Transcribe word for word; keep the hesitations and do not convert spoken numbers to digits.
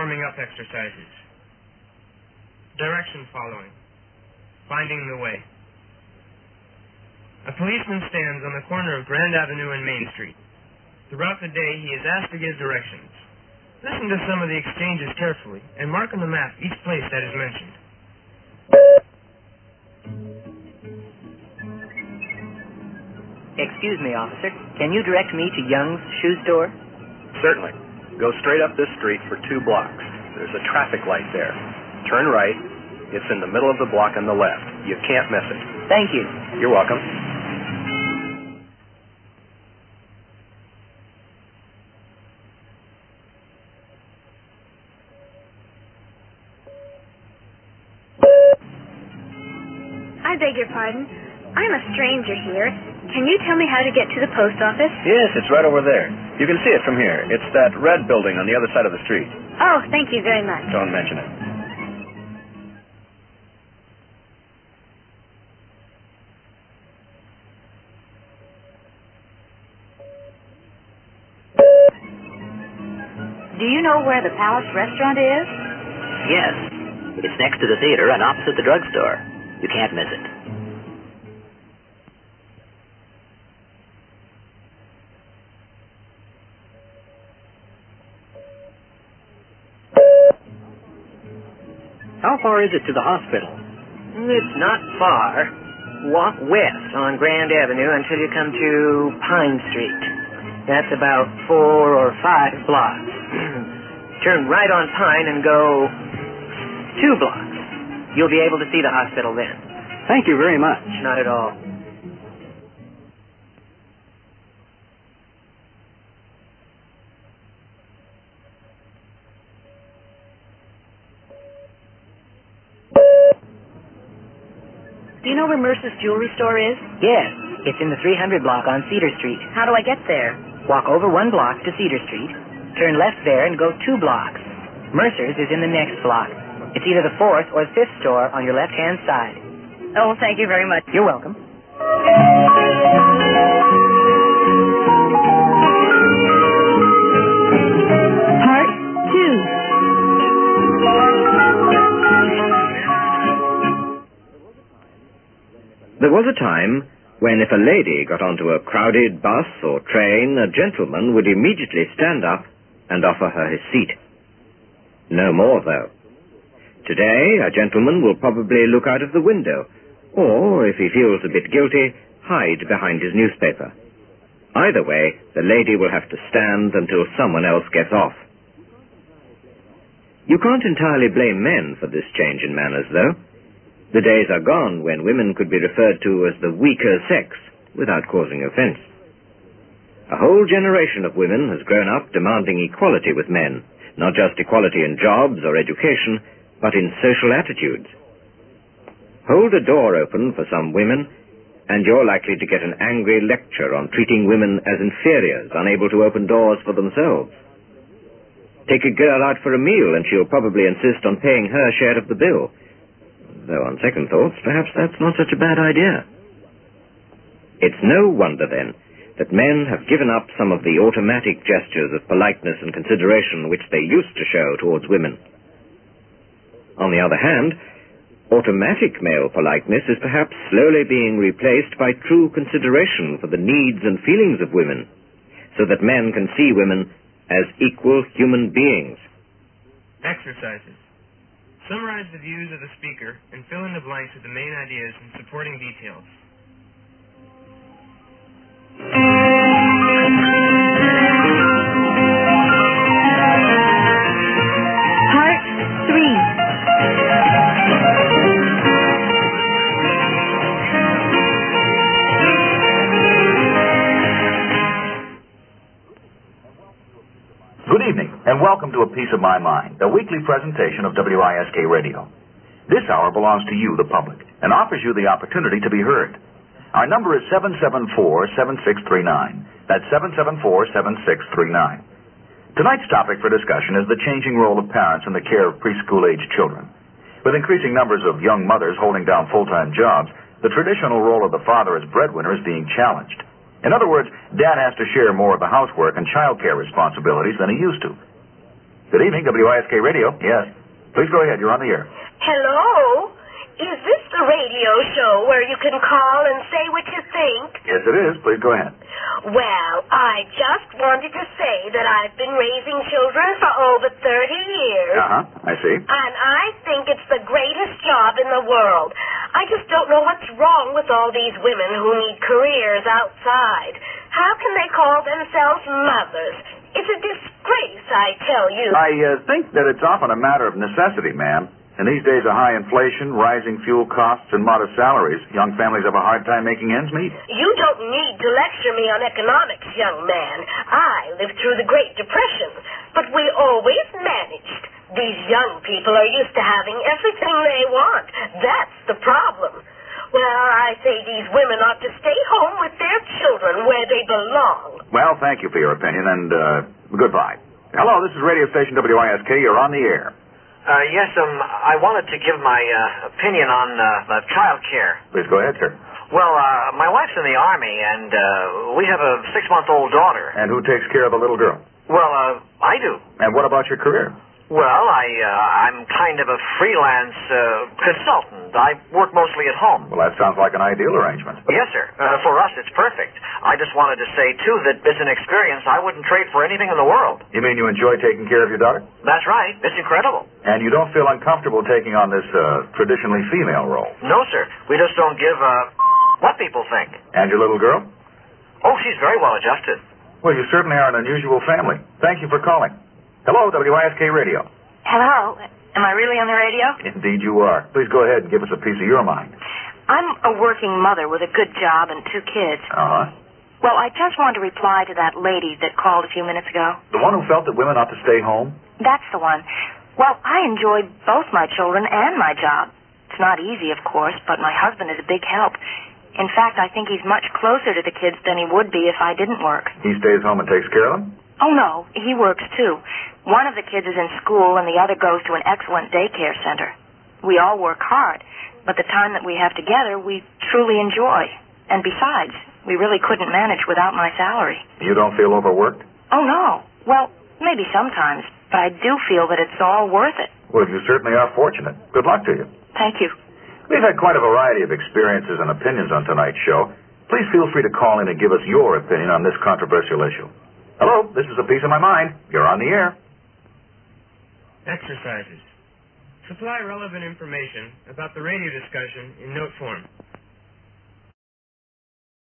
warming up exercises. Direction following. Finding the way. A policeman stands on the corner of Grand Avenue and Main Street. Throughout the day, he is asked to give directions. Listen to some of the exchanges carefully, and mark on the map each place that is mentioned. Excuse me, officer. Can you direct me to Young's shoe store? Certainly. Go straight up this street for two blocks. There's a traffic light there. Turn right. It's in the middle of the block on the left. You can't miss it. Thank you. You're welcome. I beg your pardon. I'm a stranger here. Can you tell me how to get to the post office? Yes, it's right over there. You can see it from here. It's that red building on the other side of the street. Oh, thank you very much. Don't mention it. Do you know where the Palace Restaurant is? Yes. It's next to the theater and opposite the drugstore. You can't miss it. How far is it to the hospital? It's not far. Walk west on Grand Avenue until you come to Pine Street. That's about four or five blocks. Turn right on Pine and go two blocks. You'll be able to see the hospital then. Thank you very much. Not at all. Do you know where Mercer's jewelry store is? Yes, it's in the three hundred block on Cedar Street. How do I get there? Walk over one block to Cedar Street, turn left there and go two blocks. Mercer's is in the next block. It's either the fourth or the fifth store on your left-hand side. Oh, thank you very much. You're welcome. Part two. There was a time when if a lady got onto a crowded bus or train, a gentleman would immediately stand up and offer her his seat. No more, though. Today, a gentleman will probably look out of the window, or, if he feels a bit guilty, hide behind his newspaper. Either way, the lady will have to stand until someone else gets off. You can't entirely blame men for this change in manners, though. The days are gone when women could be referred to as the weaker sex without causing offense. A whole generation of women has grown up demanding equality with men, not just equality in jobs or education, but in social attitudes. Hold a door open for some women, and you're likely to get an angry lecture on treating women as inferiors, unable to open doors for themselves. Take a girl out for a meal, and she'll probably insist on paying her share of the bill. Though on second thoughts, perhaps that's not such a bad idea. It's no wonder, then, that men have given up some of the automatic gestures of politeness and consideration which they used to show towards women. On the other hand, automatic male politeness is perhaps slowly being replaced by true consideration for the needs and feelings of women, so that men can see women as equal human beings. Exercises. Summarize the views of the speaker and fill in the blanks with the main ideas and supporting details. Part three. Good evening, and welcome to A Piece of My Mind, a weekly presentation of W I S K Radio. This hour belongs to you, the public, and offers you the opportunity to be heard. Our number is seven seven four, seven six three nine. That's seven seven four, seven six three nine. Tonight's topic for discussion is the changing role of parents in the care of preschool-aged children. With increasing numbers of young mothers holding down full-time jobs, the traditional role of the father as breadwinner is being challenged. In other words, Dad has to share more of the housework and child care responsibilities than he used to. Good evening, W I S K Radio. Yes. Please go ahead. You're on the air. Hello? Is this the radio show where you can call and say what you think? Yes, it is. Please go ahead. Well, I just wanted to say that I've been raising children for over thirty years. Uh-huh. I see. And I think it's the greatest job in the world. I just don't know what's wrong with all these women who need careers outside. How can they call themselves mothers? It's a disgrace, I tell you. I uh, think that it's often a matter of necessity, ma'am. In these days of high inflation, rising fuel costs, and modest salaries, young families have a hard time making ends meet. You don't need to lecture me on economics, young man. I lived through the Great Depression, but we always managed. These young people are used to having everything they want. That's the problem. Well, I say these women ought to stay home with their children where they belong. Well, thank you for your opinion, and uh, goodbye. Hello, this is radio station W I S K. You're on the air. Uh, yes, um, I wanted to give my uh, opinion on uh, child care. Please go ahead, sir. Well, uh, my wife's in the Army, and uh, we have a six-month-old daughter. And who takes care of the little girl? Well, uh, I do. And what about your career? Well, I, uh, I'm kind of a freelance uh, consultant. I work mostly at home. Well, that sounds like an ideal arrangement. Yes, sir. Uh, for us, it's perfect. I just wanted to say, too, that it's an experience I wouldn't trade for anything in the world. You mean you enjoy taking care of your daughter? That's right. It's incredible. And you don't feel uncomfortable taking on this uh, traditionally female role? No, sir. We just don't give a what people think. And your little girl? Oh, she's very well adjusted. Well, you certainly are an unusual family. Thank you for calling. Hello, W I S K Radio. Hello. Am I really on the radio? Indeed you are. Please go ahead and give us a piece of your mind. I'm a working mother with a good job and two kids. Uh-huh. Well, I just wanted to reply to that lady that called a few minutes ago. The one who felt that women ought to stay home? That's the one. Well, I enjoy both my children and my job. It's not easy, of course, but my husband is a big help. In fact, I think he's much closer to the kids than he would be if I didn't work. He stays home and takes care of them? Oh, no. He works, too. One of the kids is in school, and the other goes to an excellent daycare center. We all work hard, but the time that we have together, we truly enjoy. And besides, we really couldn't manage without my salary. You don't feel overworked? Oh, no. Well, maybe sometimes, but I do feel that it's all worth it. Well, you certainly are fortunate. Good luck to you. Thank you. We've had quite a variety of experiences and opinions on tonight's show. Please feel free to call in and give us your opinion on this controversial issue. Hello, this is A Piece of My Mind. You're on the air. Exercises. Supply relevant information about the radio discussion in note form.